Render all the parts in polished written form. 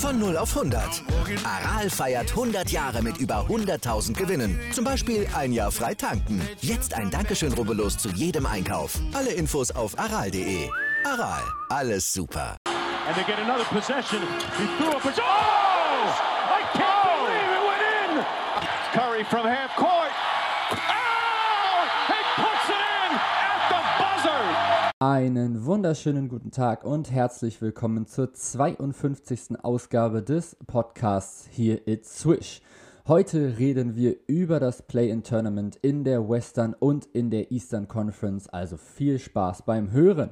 Von 0 auf 100. Aral feiert 100 Jahre mit über 100.000 Gewinnen. Zum Beispiel ein Jahr frei tanken. Jetzt ein Dankeschön, rubbellos zu jedem Einkauf. Alle Infos auf aral.de. Aral, alles super. And they get another possession. He threw up his... Oh! I can't believe it went in! Curry from half court. Oh! He puts it in at the buzzer! Einen wunderschönen guten Tag und herzlich willkommen zur 52. Ausgabe des Podcasts hier It's Swish. Heute reden wir über das Play-in-Tournament in der Western und in der Eastern Conference, also viel Spaß beim Hören.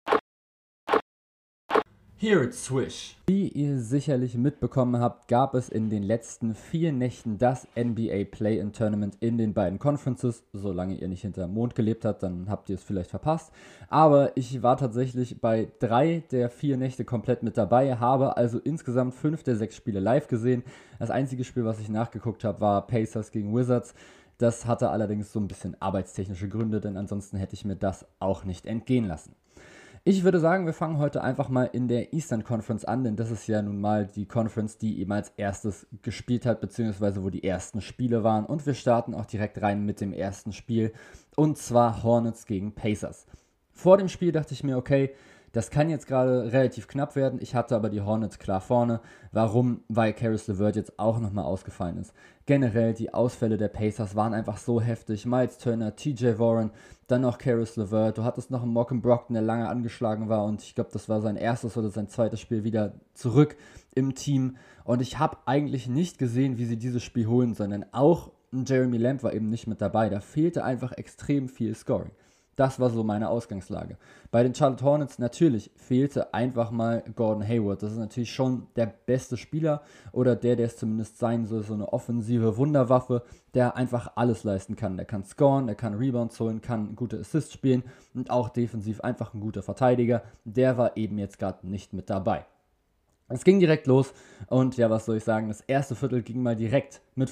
Here it's Swish. Wie ihr sicherlich mitbekommen habt, gab es in den letzten 4 Nächten das NBA Play-in-Tournament in den beiden Conferences. Solange ihr nicht hinterm Mond gelebt habt, dann habt ihr es vielleicht verpasst. Aber ich war tatsächlich bei 3 der 4 Nächte komplett mit dabei, habe also insgesamt 5 der 6 Spiele live gesehen. Das einzige Spiel, was ich nachgeguckt habe, war Pacers gegen Wizards. Das hatte allerdings so ein bisschen arbeitstechnische Gründe, denn ansonsten hätte ich mir das auch nicht entgehen lassen. Ich würde sagen, wir fangen heute einfach mal in der Eastern Conference an, denn das ist ja nun mal die Conference, die eben als erstes gespielt hat, beziehungsweise wo die ersten Spiele waren. Und wir starten auch direkt rein mit dem ersten Spiel, und zwar Hornets gegen Pacers. Vor dem Spiel dachte ich mir, okay, das kann jetzt gerade relativ knapp werden. Ich hatte aber die Hornets klar vorne. Warum? Weil Caris LeVert jetzt auch nochmal ausgefallen ist. Generell, die Ausfälle der Pacers waren einfach so heftig. Miles Turner, TJ Warren, dann noch Caris LeVert. Du hattest noch einen Malcolm Brogdon, der lange angeschlagen war. Und ich glaube, das war sein erstes oder sein zweites Spiel wieder zurück im Team. Und ich habe eigentlich nicht gesehen, wie sie dieses Spiel holen, sondern auch Jeremy Lamb war eben nicht mit dabei. Da fehlte einfach extrem viel Scoring. Das war so meine Ausgangslage. Bei den Charlotte Hornets natürlich fehlte einfach mal Gordon Hayward. Das ist natürlich schon der beste Spieler oder der es zumindest sein soll. So eine offensive Wunderwaffe, der einfach alles leisten kann. Der kann scoren, der kann Rebounds holen, kann gute Assists spielen und auch defensiv einfach ein guter Verteidiger. Der war eben jetzt gerade nicht mit dabei. Es ging direkt los und ja, was soll ich sagen, das erste Viertel ging mal direkt mit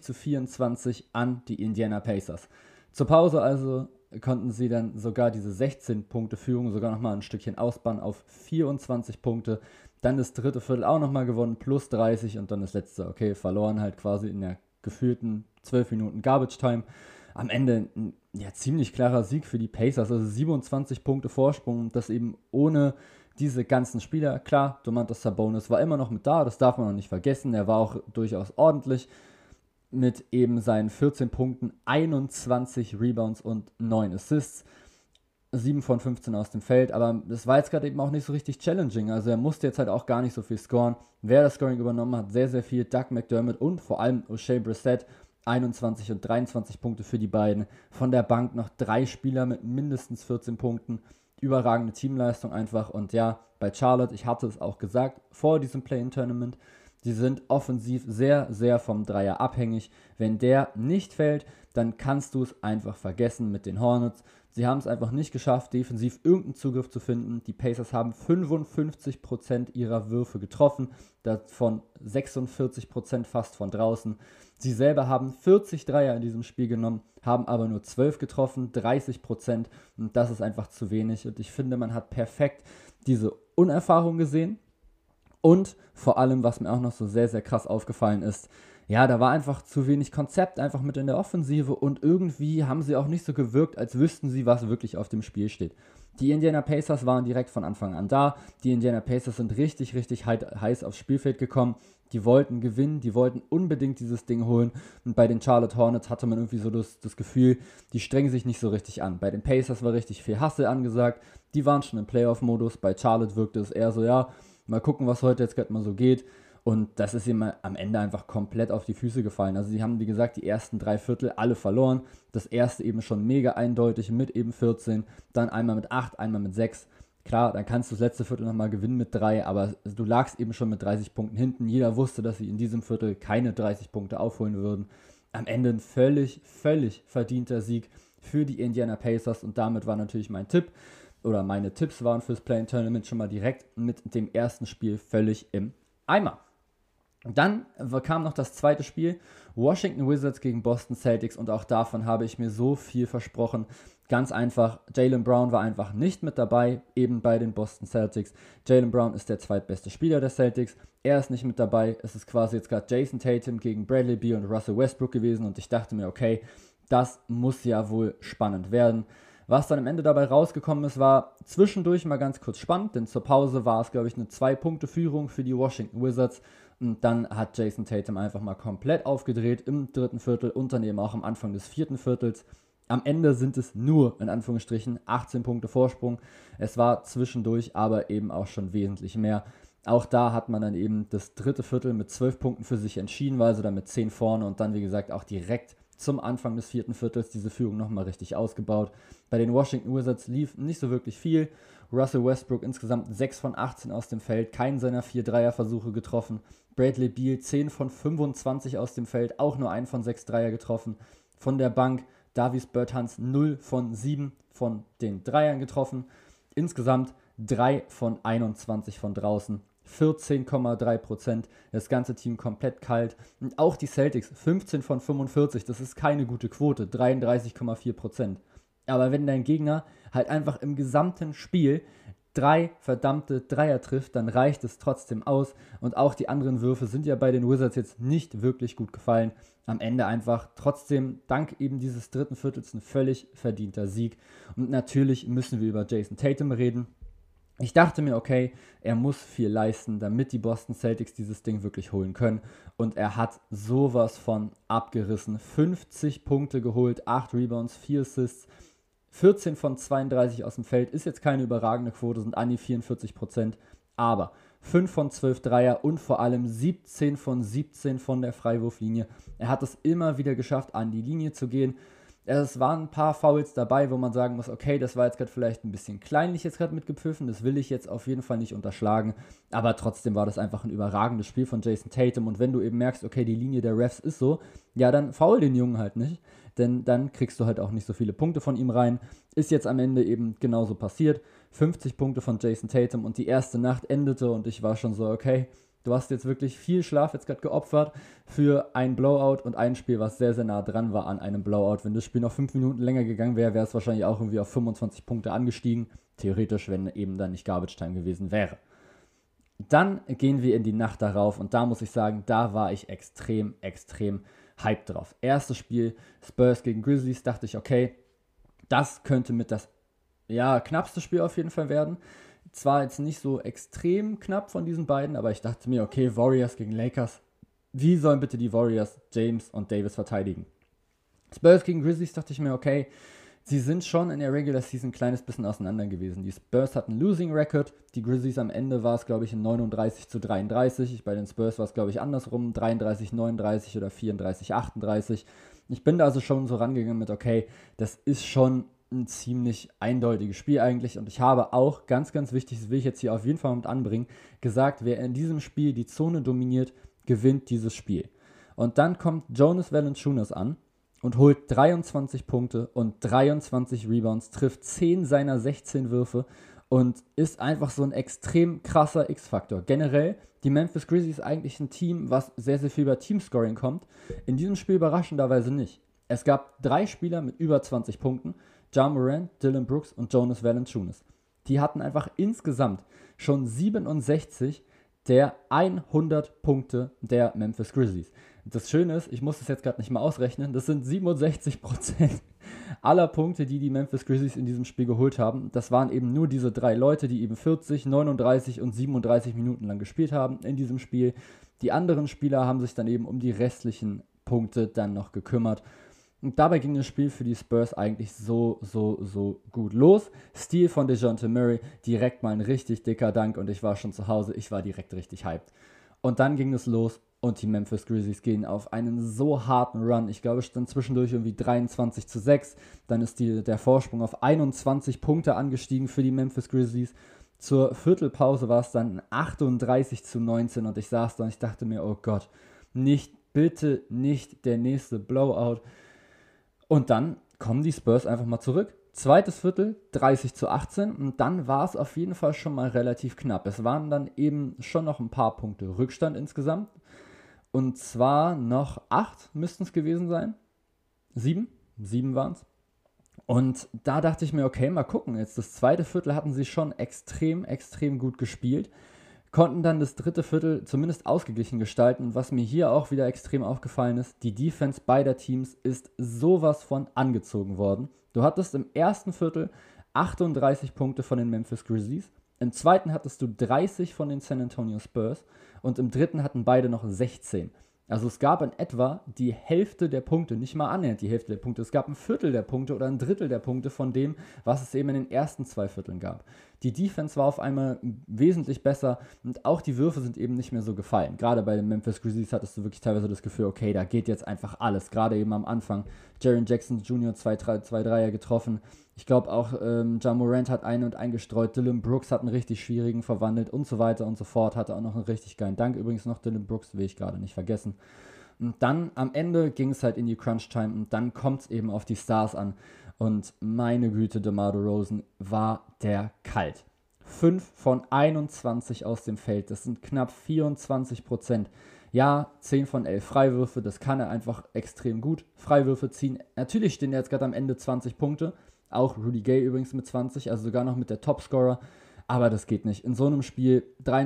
40-24 an die Indiana Pacers. Zur Pause also konnten sie dann sogar diese 16-Punkte-Führung sogar nochmal ein Stückchen ausbauen auf 24 Punkte. Dann das dritte Viertel auch nochmal gewonnen, plus 30 und dann das letzte, okay, verloren halt quasi in der gefühlten 12 Minuten Garbage Time. Am Ende ein ziemlich klarer Sieg für die Pacers, also 27 Punkte Vorsprung, das eben ohne diese ganzen Spieler. Klar, Domantas Sabonis war immer noch mit da, das darf man noch nicht vergessen, er war auch durchaus ordentlich mit eben seinen 14 Punkten, 21 Rebounds und 9 Assists, 7 von 15 aus dem Feld, aber das war jetzt gerade eben auch nicht so richtig challenging, also er musste jetzt halt auch gar nicht so viel scoren. Wer das Scoring übernommen hat, sehr, sehr viel, Doug McDermott und vor allem O'Shea Brissett, 21 und 23 Punkte für die beiden. Von der Bank noch 3 Spieler mit mindestens 14 Punkten, überragende Teamleistung einfach. Und ja, bei Charlotte, ich hatte es auch gesagt, vor diesem Play-in-Tournament, die sind offensiv sehr, sehr vom Dreier abhängig. Wenn der nicht fällt, dann kannst du es einfach vergessen mit den Hornets. Sie haben es einfach nicht geschafft, defensiv irgendeinen Zugriff zu finden. Die Pacers haben 55% ihrer Würfe getroffen, davon 46% fast von draußen. Sie selber haben 40 Dreier in diesem Spiel genommen, haben aber nur 12 getroffen, 30%. Und das ist einfach zu wenig. Und ich finde, man hat perfekt diese Unerfahrung gesehen. Und vor allem, was mir auch noch so sehr, sehr krass aufgefallen ist, ja, da war einfach zu wenig Konzept einfach mit in der Offensive und irgendwie haben sie auch nicht so gewirkt, als wüssten sie, was wirklich auf dem Spiel steht. Die Indiana Pacers waren direkt von Anfang an da. Die Indiana Pacers sind richtig, richtig heiß aufs Spielfeld gekommen. Die wollten gewinnen, die wollten unbedingt dieses Ding holen. Und bei den Charlotte Hornets hatte man irgendwie so das Gefühl, die strengen sich nicht so richtig an. Bei den Pacers war richtig viel Hustle angesagt. Die waren schon im Playoff-Modus. Bei Charlotte wirkte es eher so, ja, mal gucken, was heute jetzt gerade mal so geht. Und das ist ihm am Ende einfach komplett auf die Füße gefallen. Also sie haben, wie gesagt, die ersten 3 Viertel alle verloren. Das erste eben schon mega eindeutig mit eben 14. Dann einmal mit 8, einmal mit 6. Klar, dann kannst du das letzte Viertel nochmal gewinnen mit 3. Aber du lagst eben schon mit 30 Punkten hinten. Jeder wusste, dass sie in diesem Viertel keine 30 Punkte aufholen würden. Am Ende ein völlig, völlig verdienter Sieg für die Indiana Pacers. Und damit war natürlich mein Tipp, oder meine Tipps waren fürs Play-in-Tournament schon mal direkt mit dem ersten Spiel völlig im Eimer. Dann kam noch das zweite Spiel, Washington Wizards gegen Boston Celtics, und auch davon habe ich mir so viel versprochen. Ganz einfach, Jaylen Brown war einfach nicht mit dabei, eben bei den Boston Celtics. Jaylen Brown ist der zweitbeste Spieler der Celtics, er ist nicht mit dabei. Es ist quasi jetzt gerade Jason Tatum gegen Bradley Beal und Russell Westbrook gewesen, und ich dachte mir, okay, das muss ja wohl spannend werden. Was dann am Ende dabei rausgekommen ist, war zwischendurch mal ganz kurz spannend, denn zur Pause war es, glaube ich, eine 2-Punkte-Führung für die Washington Wizards. Und dann hat Jason Tatum einfach mal komplett aufgedreht im dritten Viertel und dann eben auch am Anfang des vierten Viertels. Am Ende sind es nur, in Anführungsstrichen, 18 Punkte Vorsprung. Es war zwischendurch aber eben auch schon wesentlich mehr. Auch da hat man dann eben das dritte Viertel mit 12 Punkten für sich entschieden, war also dann mit 10 vorne und dann, wie gesagt, auch direkt zum Anfang des vierten Viertels diese Führung nochmal richtig ausgebaut. Bei den Washington Wizards lief nicht so wirklich viel. Russell Westbrook insgesamt 6 von 18 aus dem Feld, keinen seiner 4 Dreierversuche getroffen. Bradley Beal 10 von 25 aus dem Feld, auch nur 1 von 6 Dreier getroffen. Von der Bank Davis Bertans 0 von 7 von den Dreiern getroffen. Insgesamt 3 von 21 von draußen. 14,3%, das ganze Team komplett kalt. Und auch die Celtics, 15 von 45, das ist keine gute Quote, 33,4%. Aber wenn dein Gegner halt einfach im gesamten Spiel 3 verdammte Dreier trifft, dann reicht es trotzdem aus. Und auch die anderen Würfe sind ja bei den Wizards jetzt nicht wirklich gut gefallen. Am Ende einfach trotzdem dank eben dieses dritten Viertels ein völlig verdienter Sieg. Und natürlich müssen wir über Jason Tatum reden. Ich dachte mir, okay, er muss viel leisten, damit die Boston Celtics dieses Ding wirklich holen können. Und er hat sowas von abgerissen. 50 Punkte geholt, 8 Rebounds, 4 Assists, 14 von 32 aus dem Feld. Ist jetzt keine überragende Quote, sind an die 44%. Aber 5 von 12 Dreier und vor allem 17 von 17 von der Freiwurflinie. Er hat es immer wieder geschafft, an die Linie zu gehen. Es waren ein paar Fouls dabei, wo man sagen muss, okay, das war jetzt gerade vielleicht ein bisschen kleinlich jetzt gerade mitgepfiffen, das will ich jetzt auf jeden Fall nicht unterschlagen, aber trotzdem war das einfach ein überragendes Spiel von Jason Tatum, und wenn du eben merkst, okay, die Linie der Refs ist so, ja, dann foul den Jungen halt nicht, denn dann kriegst du halt auch nicht so viele Punkte von ihm rein. Ist jetzt am Ende eben genauso passiert, 50 Punkte von Jason Tatum, und die erste Nacht endete und ich war schon so, okay, du hast jetzt wirklich viel Schlaf jetzt gerade geopfert für ein Blowout und ein Spiel, was sehr, sehr nah dran war an einem Blowout. Wenn das Spiel noch 5 Minuten länger gegangen wäre, wäre es wahrscheinlich auch irgendwie auf 25 Punkte angestiegen. Theoretisch, wenn eben dann nicht Garbage Time gewesen wäre. Dann gehen wir in die Nacht darauf und da muss ich sagen, da war ich extrem, extrem hyped drauf. Erstes Spiel, Spurs gegen Grizzlies, dachte ich, okay, das könnte mit das knappste Spiel auf jeden Fall werden. Zwar jetzt nicht so extrem knapp von diesen beiden, aber ich dachte mir, okay, Warriors gegen Lakers, wie sollen bitte die Warriors James und Davis verteidigen? Spurs gegen Grizzlies dachte ich mir, okay, sie sind schon in der Regular Season ein kleines bisschen auseinander gewesen. Die Spurs hatten einen Losing Record, die Grizzlies am Ende war es, glaube ich, in 39-33. Bei den Spurs war es, glaube ich, andersrum, 33-39 oder 34-38. Ich bin da also schon so rangegangen mit, okay, das ist schon ein ziemlich eindeutiges Spiel eigentlich, und ich habe auch, ganz, ganz wichtig, das will ich jetzt hier auf jeden Fall mit anbringen, gesagt, wer in diesem Spiel die Zone dominiert, gewinnt dieses Spiel. Und dann kommt Jonas Valanciunas an und holt 23 Punkte und 23 Rebounds, trifft 10 seiner 16 Würfe und ist einfach so ein extrem krasser X-Faktor. Generell, die Memphis Grizzlies ist eigentlich ein Team, was sehr, sehr viel über Teamscoring kommt. In diesem Spiel überraschenderweise nicht. Es gab 3 Spieler mit über 20 Punkten, Ja Morant, Dillon Brooks und Jonas Valanciunas. Die hatten einfach insgesamt schon 67 der 100 Punkte der Memphis Grizzlies. Das Schöne ist, ich muss das jetzt gerade nicht mal ausrechnen, das sind 67% aller Punkte, die die Memphis Grizzlies in diesem Spiel geholt haben. Das waren eben nur diese 3 Leute, die eben 40, 39 und 37 Minuten lang gespielt haben in diesem Spiel. Die anderen Spieler haben sich dann eben um die restlichen Punkte dann noch gekümmert. Und dabei ging das Spiel für die Spurs eigentlich so gut los. Steal von DeJounte Murray, direkt mal ein richtig dicker Dank, und ich war schon zu Hause, ich war direkt richtig hyped. Und dann ging es los und die Memphis Grizzlies gehen auf einen so harten Run. Ich glaube, es stand zwischendurch irgendwie 23-6. Dann ist der Vorsprung auf 21 Punkte angestiegen für die Memphis Grizzlies. Zur Viertelpause war es dann 38-19 und ich saß da und ich dachte mir, oh Gott, bitte nicht der nächste Blowout. Und dann kommen die Spurs einfach mal zurück. Zweites Viertel, 30-18, und dann war es auf jeden Fall schon mal relativ knapp. Es waren dann eben schon noch ein paar Punkte Rückstand insgesamt. Und zwar noch 8 müssten es gewesen sein. 7 waren es. Und da dachte ich mir, okay, mal gucken. Jetzt das zweite Viertel hatten sie schon extrem, extrem gut gespielt. Konnten dann das dritte Viertel zumindest ausgeglichen gestalten. Und was mir hier auch wieder extrem aufgefallen ist, die Defense beider Teams ist sowas von angezogen worden. Du hattest im ersten Viertel 38 Punkte von den Memphis Grizzlies. Im zweiten hattest du 30 von den San Antonio Spurs. Und im dritten hatten beide noch 16. Also es gab in etwa die Hälfte der Punkte, nicht mal annähernd die Hälfte der Punkte, es gab ein Viertel der Punkte oder ein Drittel der Punkte von dem, was es eben in den ersten 2 Vierteln gab. Die Defense war auf einmal wesentlich besser und auch die Würfe sind eben nicht mehr so gefallen. Gerade bei den Memphis Grizzlies hattest du wirklich teilweise das Gefühl, okay, da geht jetzt einfach alles, gerade eben am Anfang. Jaren Jackson Jr. 2 Dreier getroffen. Ich glaube auch Ja Morant hat einen und eingestreut, Dillon Brooks hat einen richtig schwierigen verwandelt und so weiter und so fort. Hatte auch noch einen richtig geilen Dank übrigens noch, Dillon Brooks, will ich gerade nicht vergessen. Und dann am Ende ging es halt in die Crunch-Time und dann kommt es eben auf die Stars an. Und meine Güte, DeMar DeRozan war der kalt. 5 von 21 aus dem Feld, das sind knapp 24%. Ja, 10 von 11 Freiwürfe, das kann er einfach extrem gut. Freiwürfe ziehen, natürlich stehen jetzt gerade am Ende 20 Punkte. Auch Rudy Gay übrigens mit 20, also sogar noch mit der Topscorer. Aber das geht nicht. In so einem Spiel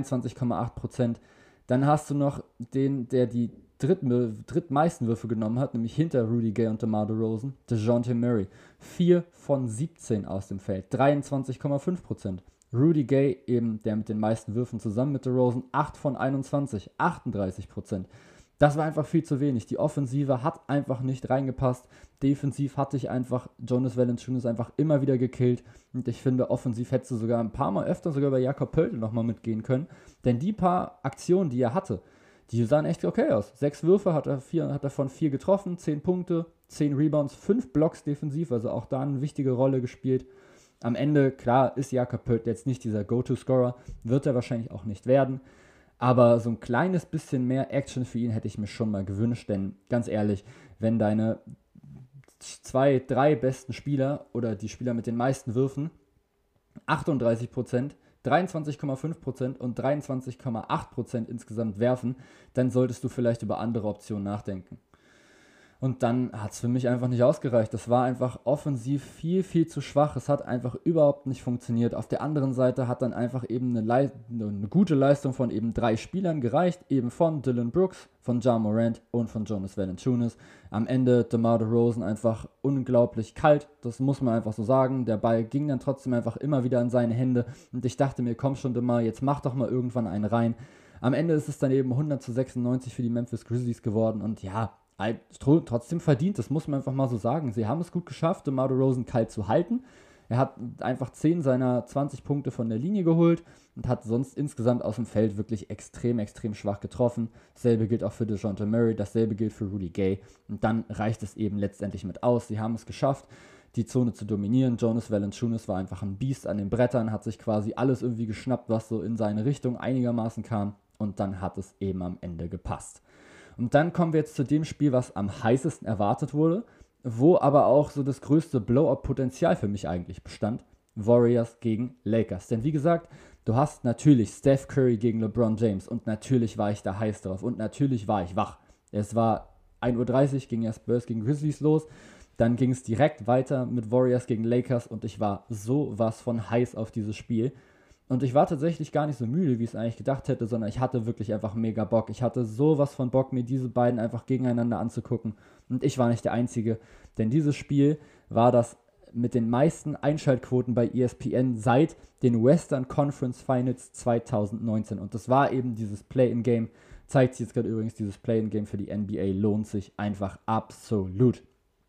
23,8%. Dann hast du noch den, der die drittmeisten Würfe genommen hat, nämlich hinter Rudy Gay und DeMar DeRozan, DeJounte Murray. 4 von 17 aus dem Feld, 23,5%. Rudy Gay, eben der mit den meisten Würfen zusammen mit DeRozan, 8 von 21, 38%. Das war einfach viel zu wenig. Die Offensive hat einfach nicht reingepasst. Defensiv hatte ich einfach Jonas Valanciunas einfach immer wieder gekillt. Und ich finde, offensiv hättest du sogar ein paar Mal öfter sogar bei Jakob Poeltl nochmal mitgehen können. Denn die paar Aktionen, die er hatte, die sahen echt okay aus. 6 Würfe hat er von 4 getroffen, 10 Punkte, 10 Rebounds, 5 Blocks defensiv, also auch da eine wichtige Rolle gespielt. Am Ende, klar, ist Jakob Poeltl jetzt nicht dieser Go-To-Scorer, wird er wahrscheinlich auch nicht werden. Aber so ein kleines bisschen mehr Action für ihn hätte ich mir schon mal gewünscht, denn ganz ehrlich, wenn deine 2, 3 besten Spieler oder die Spieler mit den meisten Würfen 38%, 23,5% und 23,8% insgesamt werfen, dann solltest du vielleicht über andere Optionen nachdenken. Und dann hat es für mich einfach nicht ausgereicht. Das war einfach offensiv viel, viel zu schwach. Es hat einfach überhaupt nicht funktioniert. Auf der anderen Seite hat dann einfach eben eine gute Leistung von eben 3 Spielern gereicht. Eben von Dillon Brooks, von Ja Morant und von Jonas Valanciunas. Am Ende DeMar DeRozan einfach unglaublich kalt. Das muss man einfach so sagen. Der Ball ging dann trotzdem einfach immer wieder in seine Hände. Und ich dachte mir, komm schon DeMar, jetzt mach doch mal irgendwann einen rein. Am Ende ist es dann eben 100-96 für die Memphis Grizzlies geworden. Und ja, trotzdem verdient, das muss man einfach mal so sagen. Sie haben es gut geschafft, DeMar DeRozan kalt zu halten. Er hat einfach 10 seiner 20 Punkte von der Linie geholt und hat sonst insgesamt aus dem Feld wirklich extrem, extrem schwach getroffen. Dasselbe gilt auch für DeJounte Murray, dasselbe gilt für Rudy Gay. Und dann reicht es eben letztendlich mit aus. Sie haben es geschafft, die Zone zu dominieren. Jonas Valanciunas war einfach ein Biest an den Brettern, hat sich quasi alles irgendwie geschnappt, was so in seine Richtung einigermaßen kam. Und dann hat es eben am Ende gepasst. Und dann kommen wir jetzt zu dem Spiel, was am heißesten erwartet wurde, wo aber auch so das größte Blowout-Potenzial für mich eigentlich bestand. Warriors gegen Lakers. Denn wie gesagt, du hast natürlich Steph Curry gegen LeBron James und natürlich war ich da heiß drauf und natürlich war ich wach. Es war 1:30 Uhr, ging ja Spurs gegen Grizzlies los. Dann ging es direkt weiter mit Warriors gegen Lakers und ich war sowas von heiß auf dieses Spiel. Und ich war tatsächlich gar nicht so müde, wie ich es eigentlich gedacht hätte, sondern ich hatte wirklich einfach mega Bock. Ich hatte sowas von Bock, mir diese beiden einfach gegeneinander anzugucken. Und ich war nicht der Einzige, denn dieses Spiel war das mit den meisten Einschaltquoten bei ESPN seit den Western Conference Finals 2019. Und das war eben dieses Play-in-Game. Zeigt sich jetzt gerade übrigens, dieses Play-in-Game für die NBA lohnt sich einfach absolut.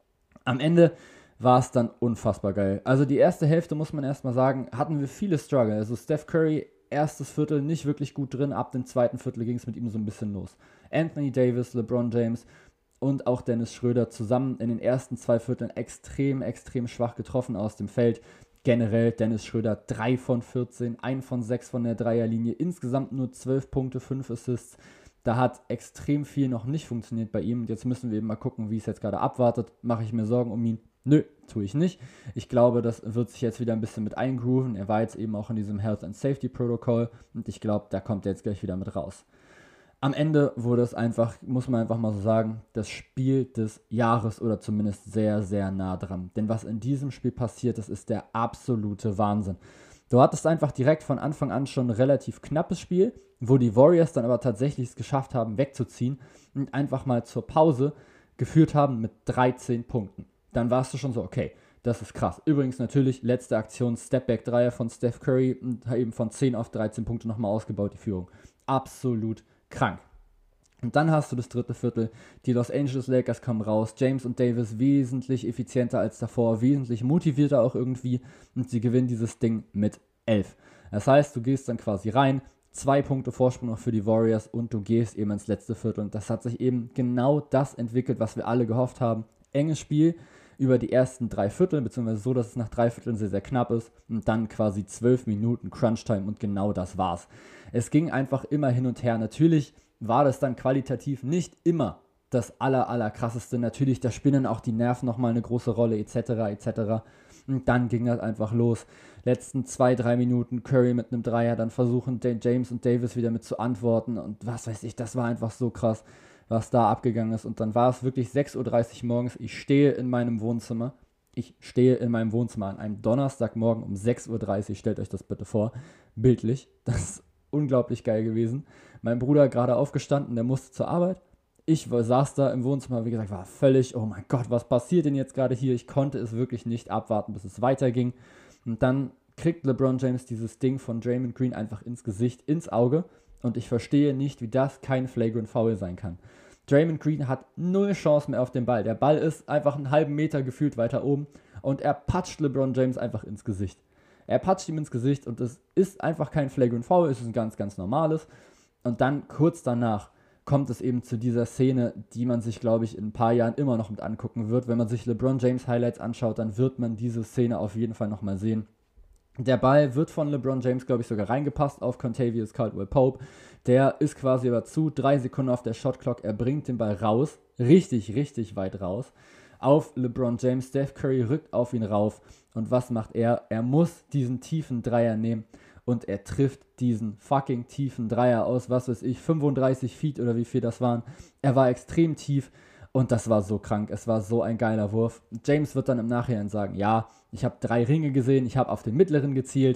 Am Ende war es dann unfassbar geil. Also die erste Hälfte, muss man erstmal sagen, hatten wir viele Struggle. Also Steph Curry, erstes Viertel nicht wirklich gut drin, ab dem zweiten Viertel ging es mit ihm so ein bisschen los. Anthony Davis, LeBron James und auch Dennis Schröder zusammen in den ersten 2 Vierteln extrem, extrem schwach getroffen aus dem Feld. Generell Dennis Schröder 3 von 14, 1 von 6 von der Dreierlinie, insgesamt nur 12 Punkte, 5 Assists. Da hat extrem viel noch nicht funktioniert bei ihm. Und jetzt müssen wir eben mal gucken, wie es jetzt gerade abwartet. Mache ich mir Sorgen um ihn? Nö, tue ich nicht. Ich glaube, das wird sich jetzt wieder ein bisschen mit eingrooven. Er war jetzt eben auch in diesem Health and Safety Protocol und ich glaube, da kommt er jetzt gleich wieder mit raus. Am Ende wurde es einfach, muss man einfach mal so sagen, das Spiel des Jahres oder zumindest sehr, sehr nah dran. Denn was in diesem Spiel passiert ist, ist der absolute Wahnsinn. Du hattest einfach direkt von Anfang an schon ein relativ knappes Spiel, wo die Warriors dann aber tatsächlich es geschafft haben, wegzuziehen und einfach mal zur Pause geführt haben mit 13 Punkten. Dann warst du schon so, okay, das ist krass. Übrigens natürlich, letzte Aktion, Stepback-Dreier von Steph Curry und eben von 10 auf 13 Punkte nochmal ausgebaut, die Führung. Absolut krank. Und dann hast du das dritte Viertel, die Los Angeles Lakers kommen raus, James und Davis wesentlich effizienter als davor, wesentlich motivierter auch irgendwie und sie gewinnen dieses Ding mit 11. Das heißt, du gehst dann quasi rein, 2 Punkte Vorsprung noch für die Warriors und du gehst eben ins letzte Viertel und das hat sich eben genau das entwickelt, was wir alle gehofft haben. Enges Spiel über die ersten 3 Viertel, beziehungsweise so, dass es nach 3 Vierteln sehr, sehr knapp ist und dann quasi 12 Minuten Crunch-Time und genau das war's. Es ging einfach immer hin und her. Natürlich war das dann qualitativ nicht immer das krasseste. Natürlich, da spielen auch die Nerven nochmal eine große Rolle, etc. Und dann ging das einfach los. Letzten 2-3 Minuten Curry mit einem Dreier, dann versuchen James und Davis wieder mit zu antworten und was weiß ich, das war einfach so krass, was da abgegangen ist. Und dann war es wirklich 6:30 Uhr morgens. Ich stehe in meinem Wohnzimmer an einem Donnerstagmorgen um 6:30 Uhr. Stellt euch das bitte vor, bildlich. Das ist unglaublich geil gewesen. Mein Bruder gerade aufgestanden, der musste zur Arbeit. Ich saß da im Wohnzimmer, wie gesagt, war völlig, oh mein Gott, was passiert denn jetzt gerade hier? Ich konnte es wirklich nicht abwarten, bis es weiterging. Und dann kriegt LeBron James dieses Ding von Draymond Green einfach ins Gesicht, ins Auge. Und ich verstehe nicht, wie das kein Flagrant Foul sein kann. Draymond Green hat 0 Chance mehr auf den Ball. Der Ball ist einfach einen halben Meter gefühlt weiter oben und er patscht LeBron James einfach ins Gesicht. Er patscht ihm ins Gesicht und es ist einfach kein Flagrant Foul, es ist ein ganz, ganz normales. Und dann kurz danach kommt es eben zu dieser Szene, die man sich, glaube ich, in ein paar Jahren immer noch mit angucken wird. Wenn man sich LeBron James Highlights anschaut, dann wird man diese Szene auf jeden Fall nochmal sehen. Der Ball wird von LeBron James, glaube ich, sogar reingepasst auf Kentavious Caldwell-Pope. Der ist quasi aber 3 Sekunden auf der Shotclock. Er bringt den Ball raus, richtig, richtig weit raus, auf LeBron James. Steph Curry rückt auf ihn rauf. Und was macht er? Er muss diesen tiefen Dreier nehmen und er trifft diesen fucking tiefen Dreier aus, was weiß ich, 35 Feet oder wie viel das waren. Er war extrem tief und das war so krank. Es war so ein geiler Wurf. James wird dann im Nachhinein sagen, ja, ich habe 3 Ringe gesehen, ich habe auf den mittleren gezielt.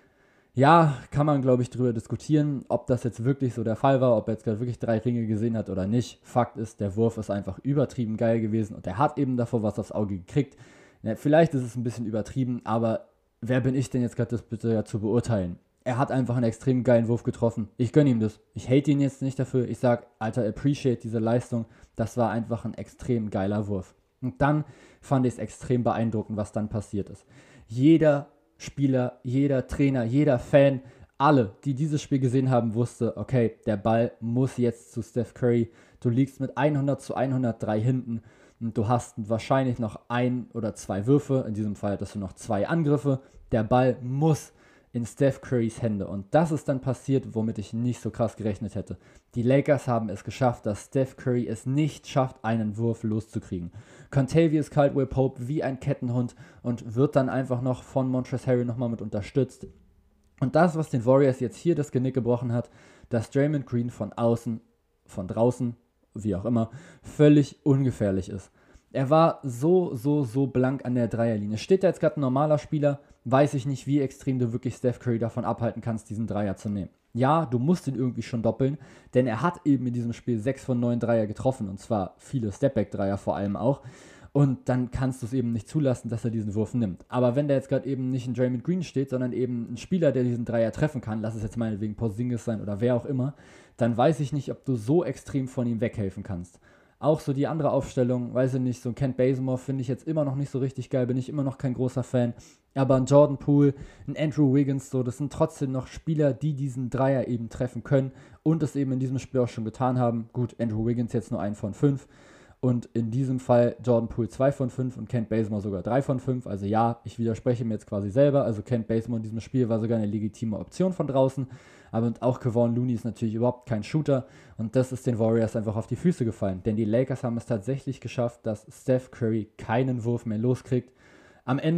Ja, kann man, glaube ich, drüber diskutieren, ob das jetzt wirklich so der Fall war, ob er jetzt gerade wirklich 3 Ringe gesehen hat oder nicht. Fakt ist, der Wurf ist einfach übertrieben geil gewesen und er hat eben davor was aufs Auge gekriegt. Ja, vielleicht ist es ein bisschen übertrieben, aber wer bin ich denn jetzt gerade, das bitte zu beurteilen? Er hat einfach einen extrem geilen Wurf getroffen. Ich gönne ihm das. Ich hate ihn jetzt nicht dafür. Ich sage, Alter, appreciate diese Leistung. Das war einfach ein extrem geiler Wurf. Und dann fand ich es extrem beeindruckend, was dann passiert ist. Jeder Spieler, jeder Trainer, jeder Fan, alle, die dieses Spiel gesehen haben, wusste, okay, der Ball muss jetzt zu Steph Curry. Du liegst mit 100-103 hinten und du hast wahrscheinlich noch 1 oder 2 Würfe. In diesem Fall hattest du noch 2 Angriffe. Der Ball muss in Steph Currys Hände. Und das ist dann passiert, womit ich nicht so krass gerechnet hätte. Die Lakers haben es geschafft, dass Steph Curry es nicht schafft, einen Wurf loszukriegen. Kentavious Caldwell-Pope wie ein Kettenhund und wird dann einfach noch von Montrezl Harrell nochmal mit unterstützt. Und das, was den Warriors jetzt hier das Genick gebrochen hat, dass Draymond Green von außen, von draußen, wie auch immer, völlig ungefährlich ist. Er war so blank an der Dreierlinie. Steht da jetzt gerade ein normaler Spieler, weiß ich nicht, wie extrem du wirklich Steph Curry davon abhalten kannst, diesen Dreier zu nehmen. Ja, du musst ihn irgendwie schon doppeln, denn er hat eben in diesem Spiel 6 von 9 Dreier getroffen und zwar viele Stepback-Dreier vor allem auch. Und dann kannst du es eben nicht zulassen, dass er diesen Wurf nimmt. Aber wenn da jetzt gerade eben nicht ein Draymond Green steht, sondern eben ein Spieler, der diesen Dreier treffen kann, lass es jetzt meinetwegen Porzingis sein oder wer auch immer, dann weiß ich nicht, ob du so extrem von ihm weghelfen kannst. Auch so die andere Aufstellung, weiß ich nicht, so ein Kent Bazemore finde ich jetzt immer noch nicht so richtig geil, bin ich immer noch kein großer Fan. Aber ein Jordan Poole, ein Andrew Wiggins, so, das sind trotzdem noch Spieler, die diesen Dreier eben treffen können und es eben in diesem Spiel auch schon getan haben. Gut, Andrew Wiggins jetzt nur 1 von 5 und in diesem Fall Jordan Poole 2 von 5 und Kent Bazemore sogar 3 von 5. Also ja, ich widerspreche mir jetzt quasi selber. Also Kent Bazemore in diesem Spiel war sogar eine legitime Option von draußen. Aber auch Kevon Looney ist natürlich überhaupt kein Shooter und das ist den Warriors einfach auf die Füße gefallen. Denn die Lakers haben es tatsächlich geschafft, dass Steph Curry keinen Wurf mehr loskriegt. Am Ende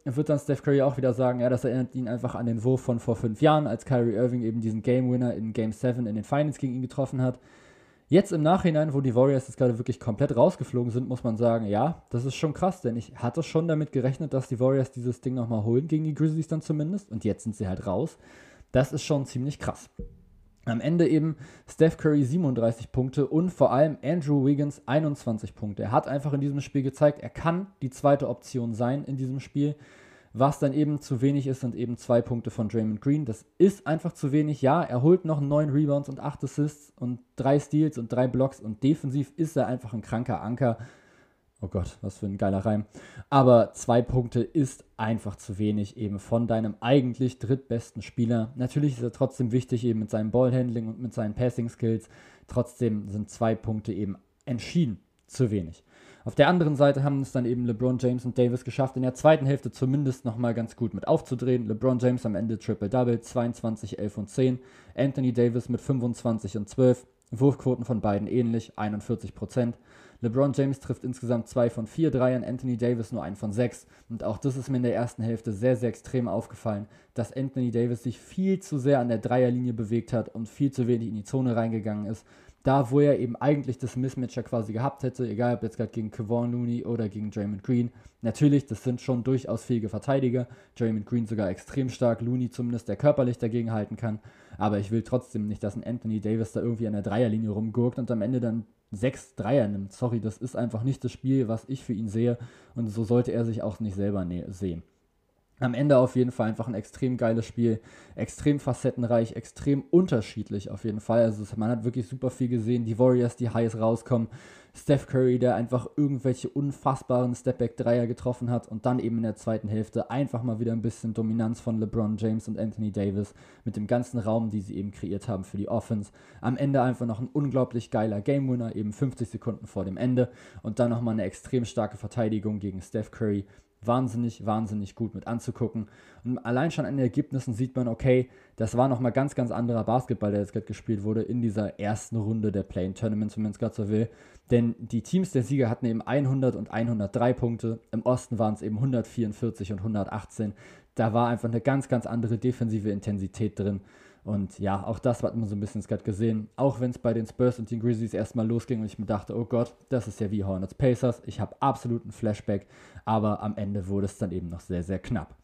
wird dann Steph Curry auch wieder sagen, ja, das erinnert ihn einfach an den Wurf von vor 5 Jahren, als Kyrie Irving eben diesen Game Winner in Game 7 in den Finals gegen ihn getroffen hat. Jetzt im Nachhinein, wo die Warriors jetzt gerade wirklich komplett rausgeflogen sind, muss man sagen, ja, das ist schon krass, denn ich hatte schon damit gerechnet, dass die Warriors dieses Ding nochmal holen, gegen die Grizzlies dann zumindest, und jetzt sind sie halt raus. Das ist schon ziemlich krass. Am Ende eben Steph Curry 37 Punkte und vor allem Andrew Wiggins 21 Punkte. Er hat einfach in diesem Spiel gezeigt, er kann die zweite Option sein in diesem Spiel. Was dann eben zu wenig ist, sind eben 2 Punkte von Draymond Green. Das ist einfach zu wenig. Ja, er holt noch 9 Rebounds und 8 Assists und 3 Steals und 3 Blocks und defensiv ist er einfach ein kranker Anker. Oh Gott, was für ein geiler Reim. Aber 2 Punkte ist einfach zu wenig eben von deinem eigentlich drittbesten Spieler. Natürlich ist er trotzdem wichtig eben mit seinem Ballhandling und mit seinen Passing-Skills. Trotzdem sind 2 Punkte eben entschieden zu wenig. Auf der anderen Seite haben es dann eben LeBron James und Davis geschafft, in der zweiten Hälfte zumindest nochmal ganz gut mit aufzudrehen. LeBron James am Ende Triple-Double, 22, 11 und 10. Anthony Davis mit 25 und 12. Wurfquoten von beiden ähnlich, 41%. LeBron James trifft insgesamt 2 von 4 Dreiern, Anthony Davis nur 1 von 6. Und auch das ist mir in der ersten Hälfte sehr, sehr extrem aufgefallen, dass Anthony Davis sich viel zu sehr an der Dreierlinie bewegt hat und viel zu wenig in die Zone reingegangen ist. Da, wo er eben eigentlich das Mismatch ja quasi gehabt hätte, egal ob jetzt gerade gegen Kevon Looney oder gegen Draymond Green. Natürlich, das sind schon durchaus fähige Verteidiger. Draymond Green sogar extrem stark, Looney zumindest, der körperlich dagegen halten kann. Aber ich will trotzdem nicht, dass ein Anthony Davis da irgendwie an der Dreierlinie rumgurkt und am Ende dann 6 Dreier nimmt. Sorry, das ist einfach nicht das Spiel, was ich für ihn sehe. Und so sollte er sich auch nicht selber sehen. Am Ende auf jeden Fall einfach ein extrem geiles Spiel, extrem facettenreich, extrem unterschiedlich auf jeden Fall. Also man hat wirklich super viel gesehen, die Warriors, die heiß rauskommen, Steph Curry, der einfach irgendwelche unfassbaren Stepback-Dreier getroffen hat und dann eben in der zweiten Hälfte einfach mal wieder ein bisschen Dominanz von LeBron James und Anthony Davis mit dem ganzen Raum, die sie eben kreiert haben für die Offense. Am Ende einfach noch ein unglaublich geiler Game-Winner, eben 50 Sekunden vor dem Ende und dann nochmal eine extrem starke Verteidigung gegen Steph Curry. Wahnsinnig, wahnsinnig gut mit anzugucken. Und allein schon an den Ergebnissen sieht man, okay, das war nochmal ganz, ganz anderer Basketball, der jetzt gerade gespielt wurde in dieser ersten Runde der Play-in-Tournaments, wenn man es gerade so will. Denn die Teams der Sieger hatten eben 100 und 103 Punkte. Im Osten waren es eben 144 und 118. Da war einfach eine ganz, ganz andere defensive Intensität drin. Und ja, auch das hat man so ein bisschen gerade gesehen. Auch wenn es bei den Spurs und den Grizzlies erstmal losging und ich mir dachte, oh Gott, das ist ja wie Hornets Pacers. Ich habe absoluten Flashback, aber am Ende wurde es dann eben noch sehr, sehr knapp.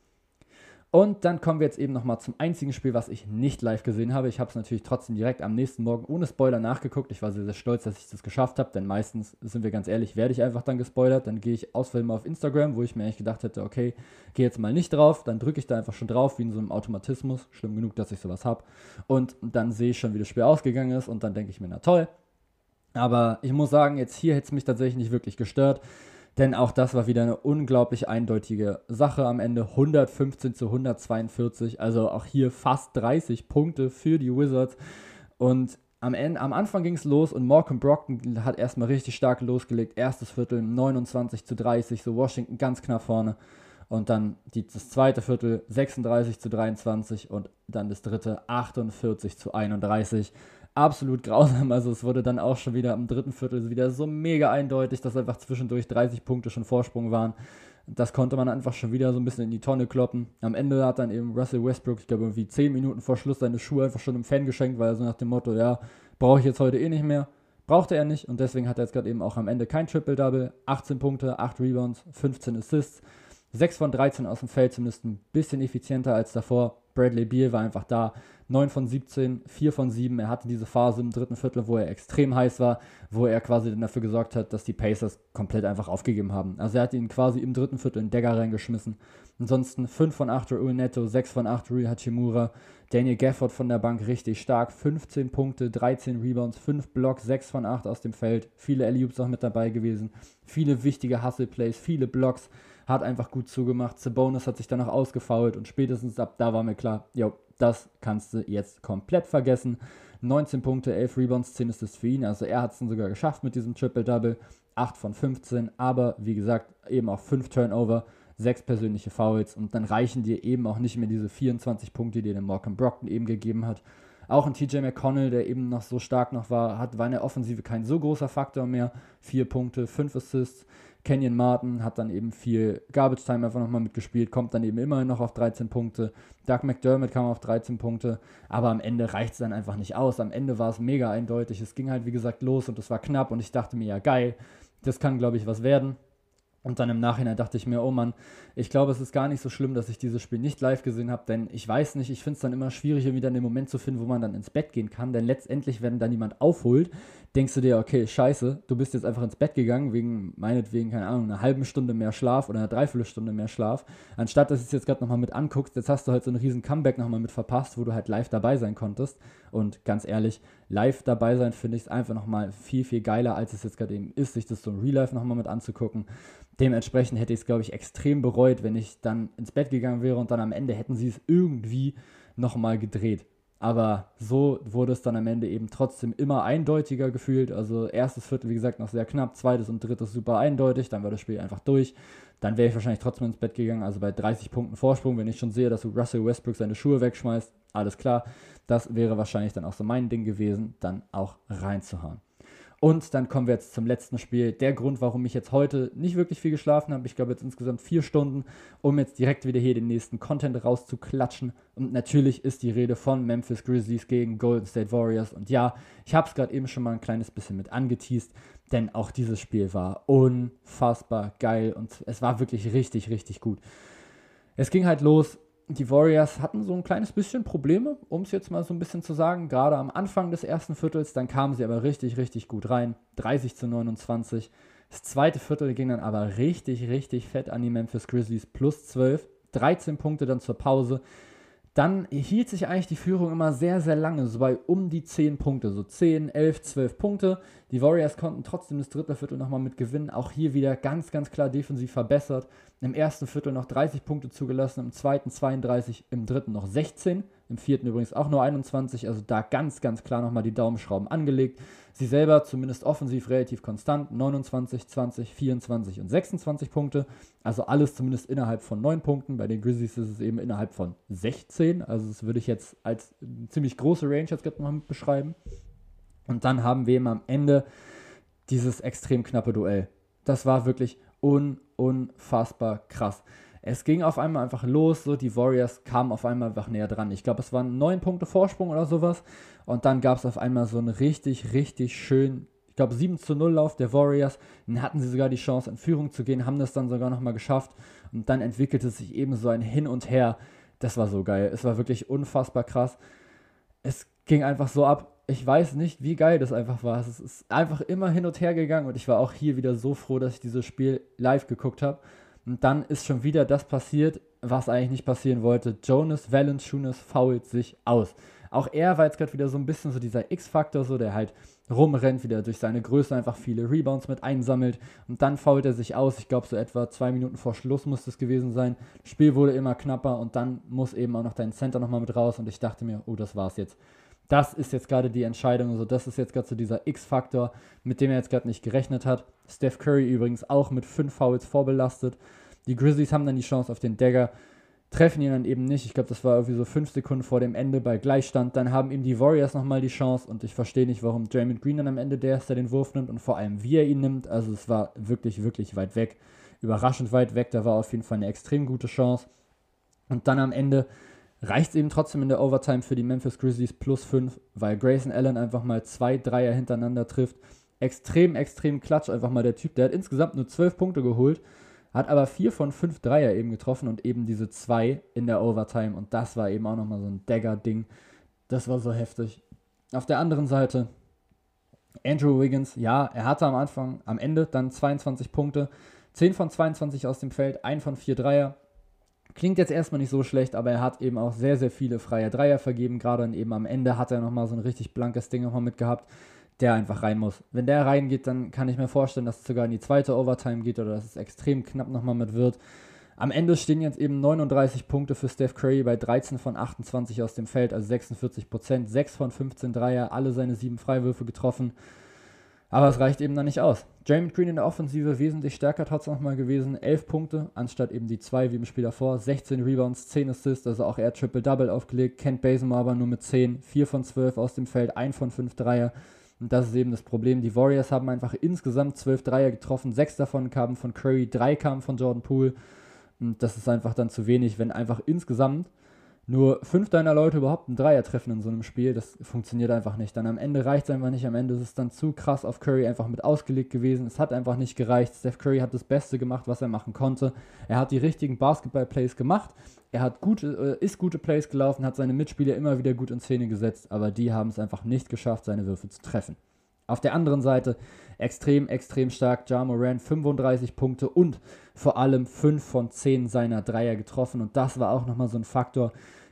Und dann kommen wir jetzt eben nochmal zum einzigen Spiel, was ich nicht live gesehen habe. Ich habe es natürlich trotzdem direkt am nächsten Morgen ohne Spoiler nachgeguckt. Ich war sehr, sehr stolz, dass ich das geschafft habe, denn meistens, sind wir ganz ehrlich, werde ich einfach dann gespoilert. Dann gehe ich aus Versehen mal auf Instagram, wo ich mir eigentlich gedacht hätte, okay, gehe jetzt mal nicht drauf. Dann drücke ich da einfach schon drauf, wie in so einem Automatismus. Schlimm genug, dass ich sowas habe. Und dann sehe ich schon, wie das Spiel ausgegangen ist und dann denke ich mir, na toll. Aber ich muss sagen, jetzt hier hätte es mich tatsächlich nicht wirklich gestört. Denn auch das war wieder eine unglaublich eindeutige Sache am Ende. 115 zu 142, also auch hier fast 30 Punkte für die Wizards. Und am Anfang ging es los und Malcolm Brogdon hat erstmal richtig stark losgelegt. Erstes Viertel 29 zu 30, so Washington ganz knapp vorne. Und dann das zweite Viertel 36 zu 23 und dann das dritte 48 zu 31. Absolut grausam, also es wurde dann auch schon wieder im dritten Viertel wieder so mega eindeutig, dass einfach zwischendurch 30 Punkte schon Vorsprung waren. Das konnte man einfach schon wieder so ein bisschen in die Tonne kloppen. Am Ende hat dann eben Russell Westbrook, ich glaube irgendwie 10 Minuten vor Schluss, seine Schuhe einfach schon dem Fan geschenkt, weil er so nach dem Motto, ja, brauche ich jetzt heute eh nicht mehr. Brauchte er nicht und deswegen hat er jetzt gerade eben auch am Ende kein Triple-Double. 18 Punkte, 8 Rebounds, 15 Assists, 6 von 13 aus dem Feld, zumindest ein bisschen effizienter als davor. Bradley Beal war einfach da, 9 von 17, 4 von 7. Er hatte diese Phase im dritten Viertel, wo er extrem heiß war, wo er quasi dann dafür gesorgt hat, dass die Pacers komplett einfach aufgegeben haben. Also er hat ihn quasi im dritten Viertel in Dagger reingeschmissen. Ansonsten 5 von 8 Rui Neto, 6 von 8 Rui Hachimura. Daniel Gafford von der Bank richtig stark, 15 Punkte, 13 Rebounds, 5 Blocks, 6 von 8 aus dem Feld. Viele Alley-Oops auch mit dabei gewesen, viele wichtige Hustle-Plays, viele Blocks. Hat einfach gut zugemacht. Sabonis hat sich dann noch ausgefoult und spätestens ab da war mir klar, jo, das kannst du jetzt komplett vergessen. 19 Punkte, 11 Rebounds, 10 ist es für ihn. Also er hat es dann sogar geschafft mit diesem Triple-Double. 8 von 15, aber wie gesagt, eben auch 5 Turnover, 6 persönliche Fouls und dann reichen dir eben auch nicht mehr diese 24 Punkte, die der Malcolm Brogdon eben gegeben hat. Auch ein TJ McConnell, der eben noch so stark noch war in der Offensive kein so großer Faktor mehr. 4 Punkte, 5 Assists. Kenyon Martin hat dann eben viel Garbage Time einfach nochmal mitgespielt, kommt dann eben immerhin noch auf 13 Punkte. Doug McDermott kam auf 13 Punkte, aber am Ende reicht es dann einfach nicht aus. Am Ende war es mega eindeutig. Es ging halt, wie gesagt, los und es war knapp und ich dachte mir, ja geil, das kann, glaube ich, was werden. Und dann im Nachhinein dachte ich mir, oh Mann, ich glaube, es ist gar nicht so schlimm, dass ich dieses Spiel nicht live gesehen habe, denn ich weiß nicht, ich finde es dann immer schwierig, irgendwie dann den Moment zu finden, wo man dann ins Bett gehen kann, denn letztendlich, wenn dann jemand aufholt, denkst du dir, okay, scheiße, du bist jetzt einfach ins Bett gegangen, meinetwegen, keine Ahnung, einer halben Stunde mehr Schlaf oder einer Dreiviertelstunde mehr Schlaf, anstatt dass du es jetzt gerade nochmal mit anguckst, jetzt hast du halt so einen riesen Comeback nochmal mit verpasst, wo du halt live dabei sein konntest. Und ganz ehrlich, live dabei sein finde ich es einfach nochmal viel, viel geiler, als es jetzt gerade eben ist, sich das so im Real Life nochmal mit anzugucken. Dementsprechend hätte ich es, glaube ich, extrem bereut, wenn ich dann ins Bett gegangen wäre und dann am Ende hätten sie es irgendwie nochmal gedreht. Aber so wurde es dann am Ende eben trotzdem immer eindeutiger gefühlt. Also erstes Viertel, wie gesagt, noch sehr knapp, zweites und drittes super eindeutig, dann war das Spiel einfach durch. Dann wäre ich wahrscheinlich trotzdem ins Bett gegangen, also bei 30 Punkten Vorsprung, wenn ich schon sehe, dass Russell Westbrook seine Schuhe wegschmeißt, alles klar, das wäre wahrscheinlich dann auch so mein Ding gewesen, dann auch reinzuhauen. Und dann kommen wir jetzt zum letzten Spiel. Der Grund, warum ich jetzt heute nicht wirklich viel geschlafen habe, ich glaube jetzt insgesamt 4 Stunden, um jetzt direkt wieder hier den nächsten Content rauszuklatschen. Und natürlich ist die Rede von Memphis Grizzlies gegen Golden State Warriors. Und ja, ich habe es gerade eben schon mal ein kleines bisschen mit angeteast, denn auch dieses Spiel war unfassbar geil und es war wirklich richtig, richtig gut. Es ging halt los. Die Warriors hatten so ein kleines bisschen Probleme, um es jetzt mal so ein bisschen zu sagen, gerade am Anfang des ersten Viertels, dann kamen sie aber richtig, richtig gut rein, 30-29. Das zweite Viertel ging dann aber richtig, richtig fett an die Memphis Grizzlies, plus 12, 13 Punkte dann zur Pause. Dann hielt sich eigentlich die Führung immer sehr, sehr lange, so bei um die 10 Punkte, so 10, 11, 12 Punkte. Die Warriors konnten trotzdem das dritte Viertel nochmal mit gewinnen, auch hier wieder ganz, ganz klar defensiv verbessert. Im ersten Viertel noch 30 Punkte zugelassen, im zweiten 32, im dritten noch 16, im vierten übrigens auch nur 21, also da ganz, ganz klar nochmal die Daumenschrauben angelegt. Sie selber zumindest offensiv relativ konstant, 29, 20, 24 und 26 Punkte, also alles zumindest innerhalb von 9 Punkten. Bei den Grizzlies ist es eben innerhalb von 16, also das würde ich jetzt als ziemlich große Range jetzt gerade mal beschreiben. Und dann haben wir eben am Ende dieses extrem knappe Duell. Das war wirklich unfassbar krass. Es ging auf einmal einfach los, so die Warriors kamen auf einmal einfach näher dran. Ich glaube, es waren 9 Punkte Vorsprung oder sowas. Und dann gab es auf einmal so einen richtig, richtig schönen, ich glaube 7-0 Lauf der Warriors. Dann hatten sie sogar die Chance, in Führung zu gehen, haben das dann sogar nochmal geschafft. Und dann entwickelte sich eben so ein Hin und Her. Das war so geil. Es war wirklich unfassbar krass. Es ging einfach so ab. Ich weiß nicht, wie geil das einfach war. Es ist einfach immer hin und her gegangen und ich war auch hier wieder so froh, dass ich dieses Spiel live geguckt habe. Und dann ist schon wieder das passiert, was eigentlich nicht passieren wollte. Jonas Valanciunas foult sich aus. Auch er war jetzt gerade wieder so ein bisschen so dieser X-Faktor, so der halt rumrennt, wieder durch seine Größe einfach viele Rebounds mit einsammelt. Und dann foult er sich aus. Ich glaube, so etwa 2 Minuten vor Schluss muss das gewesen sein. Das Spiel wurde immer knapper und dann muss eben auch noch dein Center nochmal mit raus. Und ich dachte mir, oh, das war's jetzt. Das ist jetzt gerade die Entscheidung, also das ist jetzt gerade so dieser X-Faktor, mit dem er jetzt gerade nicht gerechnet hat. Steph Curry übrigens auch mit 5 Fouls vorbelastet. Die Grizzlies haben dann die Chance auf den Dagger, treffen ihn dann eben nicht. Ich glaube, das war irgendwie so 5 Sekunden vor dem Ende bei Gleichstand. Dann haben eben die Warriors nochmal die Chance und ich verstehe nicht, warum Draymond Green dann am Ende der ist, der den Wurf nimmt und vor allem wie er ihn nimmt. Also es war wirklich, wirklich weit weg, überraschend weit weg. Da war auf jeden Fall eine extrem gute Chance. Und dann am Ende reicht es eben trotzdem in der Overtime für die Memphis Grizzlies plus 5, weil Grayson Allen einfach mal 2 Dreier hintereinander trifft. Extrem, extrem klatsch einfach mal der Typ. Der hat insgesamt nur 12 Punkte geholt, hat aber 4 von 5 Dreier eben getroffen und eben diese 2 in der Overtime. Und das war eben auch nochmal so ein Dagger-Ding. Das war so heftig. Auf der anderen Seite Andrew Wiggins, ja, er hatte am Ende dann 22 Punkte, 10 von 22 aus dem Feld, 1 von 4 Dreier. Klingt jetzt erstmal nicht so schlecht, aber er hat eben auch sehr, sehr viele freie Dreier vergeben. Gerade dann eben am Ende hat er nochmal so ein richtig blankes Ding nochmal mitgehabt, der einfach rein muss. Wenn der reingeht, dann kann ich mir vorstellen, dass es sogar in die zweite Overtime geht oder dass es extrem knapp nochmal mit wird. Am Ende stehen jetzt eben 39 Punkte für Steph Curry bei 13 von 28 aus dem Feld, also 46%, 6 von 15 Dreier, alle seine 7 Freiwürfe getroffen. Aber es reicht eben dann nicht aus. Draymond Green in der Offensive wesentlich stärker trotzdem nochmal gewesen. 11 Punkte, anstatt eben die 2 wie im Spiel davor. 16 Rebounds, 10 Assists, also auch er Triple-Double aufgelegt. Kent Bazemore aber nur mit 10, 4 von 12 aus dem Feld, 1 von 5 Dreier. Und das ist eben das Problem. Die Warriors haben einfach insgesamt 12 Dreier getroffen, 6 davon kamen von Curry, 3 kamen von Jordan Poole. Und das ist einfach dann zu wenig, wenn einfach insgesamt nur 5 deiner Leute überhaupt einen Dreier treffen in so einem Spiel. Das funktioniert einfach nicht. Dann am Ende reicht es einfach nicht. Am Ende ist es dann zu krass auf Curry einfach mit ausgelegt gewesen. Es hat einfach nicht gereicht. Steph Curry hat das Beste gemacht, was er machen konnte. Er hat die richtigen Basketball-Plays gemacht. Er hat ist gute Plays gelaufen, hat seine Mitspieler immer wieder gut in Szene gesetzt, aber die haben es einfach nicht geschafft, seine Würfe zu treffen. Auf der anderen Seite extrem, extrem stark Ja Morant, 35 Punkte und vor allem 5 von 10 seiner Dreier getroffen. Und das war auch nochmal so ein Faktor,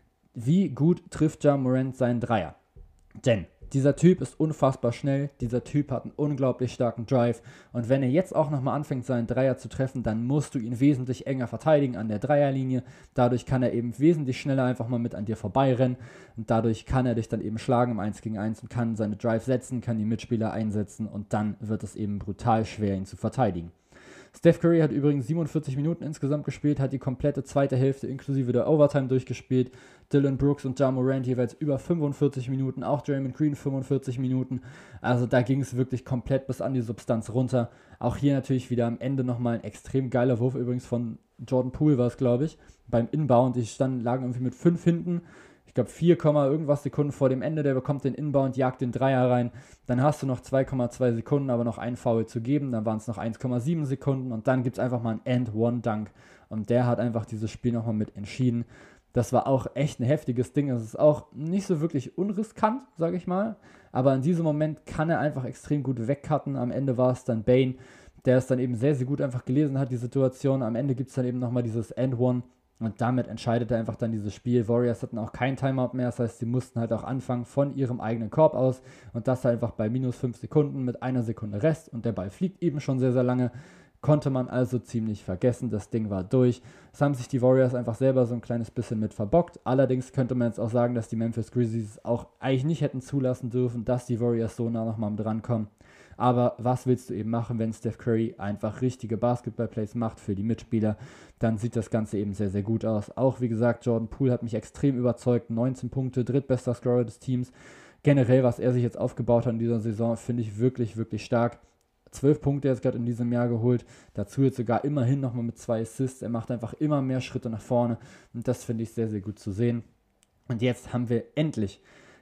wie gut trifft Ja Morant seinen Dreier. Denn dieser Typ ist unfassbar schnell, dieser Typ hat einen unglaublich starken Drive und wenn er jetzt auch nochmal anfängt, seinen Dreier zu treffen, dann musst du ihn wesentlich enger verteidigen an der Dreierlinie. Dadurch kann er eben wesentlich schneller einfach mal mit an dir vorbeirennen und dadurch kann er dich dann eben schlagen im 1 gegen 1 und kann seine Drive setzen, kann die Mitspieler einsetzen und dann wird es eben brutal schwer, ihn zu verteidigen. Steph Curry hat übrigens 47 Minuten insgesamt gespielt, hat die komplette zweite Hälfte inklusive der Overtime durchgespielt. Dillon Brooks und Ja Morant jeweils über 45 Minuten, auch Draymond Green 45 Minuten. Also da ging es wirklich komplett bis an die Substanz runter. Auch hier natürlich wieder am Ende nochmal ein extrem geiler Wurf, übrigens von Jordan Poole war es, glaube ich, beim Inbound. Die lagen irgendwie mit 5 hinten. Ich glaube 4, irgendwas Sekunden vor dem Ende, der bekommt den Inbound, jagt den Dreier rein, dann hast du noch 2,2 Sekunden, aber noch einen Foul zu geben, dann waren es noch 1,7 Sekunden und dann gibt es einfach mal einen And-One-Dunk und der hat einfach dieses Spiel nochmal mit entschieden. Das war auch echt ein heftiges Ding, es ist auch nicht so wirklich unriskant, sage ich mal, aber in diesem Moment kann er einfach extrem gut wegcutten, am Ende war es dann Bane, der es dann eben sehr, sehr gut einfach gelesen hat, die Situation, am Ende gibt es dann eben nochmal dieses And-One. Und damit entscheidet er einfach dann dieses Spiel. Warriors hatten auch kein Timeout mehr, das heißt, sie mussten halt auch anfangen von ihrem eigenen Korb aus und das einfach bei minus 5 Sekunden mit 1 Sekunde Rest und der Ball fliegt eben schon sehr, sehr lange. Konnte man also ziemlich vergessen, das Ding war durch. Es haben sich die Warriors einfach selber so ein kleines bisschen mit verbockt. Allerdings könnte man jetzt auch sagen, dass die Memphis Grizzlies auch eigentlich nicht hätten zulassen dürfen, dass die Warriors so nah nochmal drankommen. Aber was willst du eben machen, wenn Steph Curry einfach richtige Basketball-Plays macht für die Mitspieler, dann sieht das Ganze eben sehr, sehr gut aus. Auch wie gesagt, Jordan Poole hat mich extrem überzeugt, 19 Punkte, drittbester Scorer des Teams. Generell, was er sich jetzt aufgebaut hat in dieser Saison, finde ich wirklich, wirklich stark. 12 Punkte jetzt gerade in diesem Jahr geholt, dazu jetzt sogar immerhin nochmal mit 2 Assists. Er macht einfach immer mehr Schritte nach vorne und das finde ich sehr, sehr gut zu sehen. Und jetzt haben wir endlich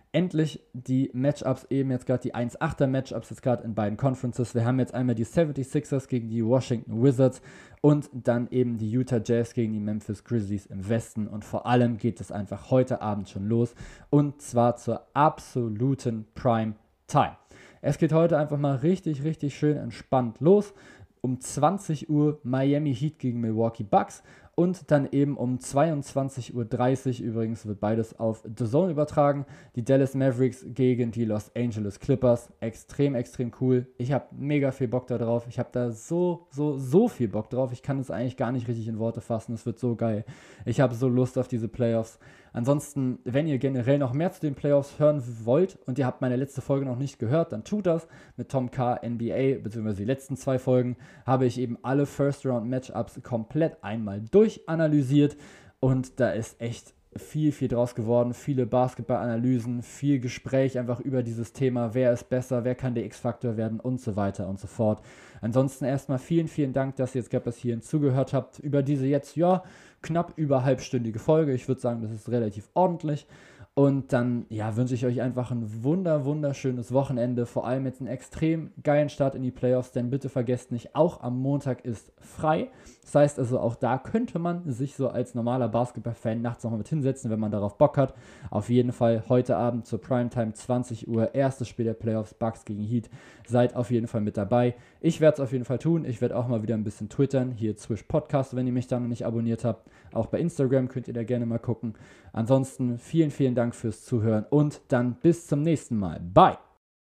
die Matchups, eben jetzt gerade die 1-8er Matchups jetzt gerade in beiden Conferences. Wir haben jetzt einmal die 76ers gegen die Washington Wizards und dann eben die Utah Jazz gegen die Memphis Grizzlies im Westen und vor allem geht es einfach heute Abend schon los und zwar zur absoluten Prime Time. Es geht heute einfach mal richtig, richtig schön entspannt los. Um 20 Uhr Miami Heat gegen Milwaukee Bucks und dann eben um 22:30 Uhr, übrigens wird beides auf The Zone übertragen, die Dallas Mavericks gegen die Los Angeles Clippers. Extrem, extrem cool. Ich habe mega viel Bock da drauf. Ich habe da so viel Bock drauf. Ich kann es eigentlich gar nicht richtig in Worte fassen. Es wird so geil. Ich habe so Lust auf diese Playoffs. Ansonsten, wenn ihr generell noch mehr zu den Playoffs hören wollt und ihr habt meine letzte Folge noch nicht gehört, dann tut das. Mit Tom K. NBA, beziehungsweise die letzten 2 Folgen, habe ich eben alle First-Round-Matchups komplett einmal durchanalysiert und da ist echt viel draus geworden, viele Basketball-Analysen, viel Gespräch einfach über dieses Thema, wer ist besser, wer kann der X-Faktor werden und so weiter und so fort. Ansonsten erstmal vielen Dank, dass ihr jetzt gerade bis hierhin zugehört habt über diese jetzt, knapp über halbstündige Folge. Ich würde sagen, das ist relativ ordentlich. Und dann, wünsche ich euch einfach ein wunderschönes Wochenende. Vor allem jetzt einen extrem geilen Start in die Playoffs, denn bitte vergesst nicht, auch am Montag ist frei. Das heißt also, auch da könnte man sich so als normaler Basketball-Fan nachts nochmal mit hinsetzen, wenn man darauf Bock hat. Auf jeden Fall heute Abend zur Primetime 20 Uhr, erstes Spiel der Playoffs, Bucks gegen Heat. Seid auf jeden Fall mit dabei. Ich werde es auf jeden Fall tun. Ich werde auch mal wieder ein bisschen twittern, hier Swish Podcast, wenn ihr mich da noch nicht abonniert habt. Auch bei Instagram könnt ihr da gerne mal gucken. Ansonsten vielen Dank fürs Zuhören und dann bis zum nächsten Mal. Bye!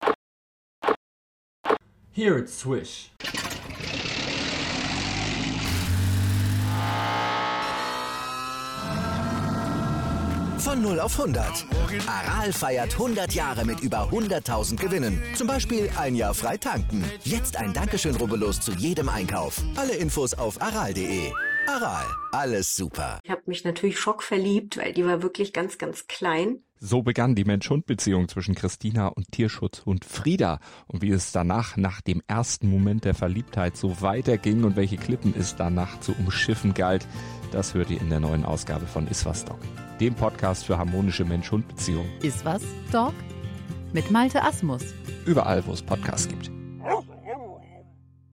Here it's Swish. Von 0 auf 100. Aral feiert 100 Jahre mit über 100.000 Gewinnen. Zum Beispiel ein Jahr frei tanken. Jetzt ein Dankeschön, rubbellos zu jedem Einkauf. Alle Infos auf aral.de. Aral, alles super. Ich habe mich natürlich schockverliebt, weil die war wirklich ganz klein. So begann die Mensch-Hund-Beziehung zwischen Christina und Tierschutzhund Frieda. Und wie es danach, nach dem ersten Moment der Verliebtheit, so weiterging und welche Klippen es danach zu umschiffen galt, das hört ihr in der neuen Ausgabe von Iswas Dog, dem Podcast für harmonische Mensch-Hund-Beziehungen. Iswas Dog? Mit Malte Asmus. Überall, wo es Podcasts gibt.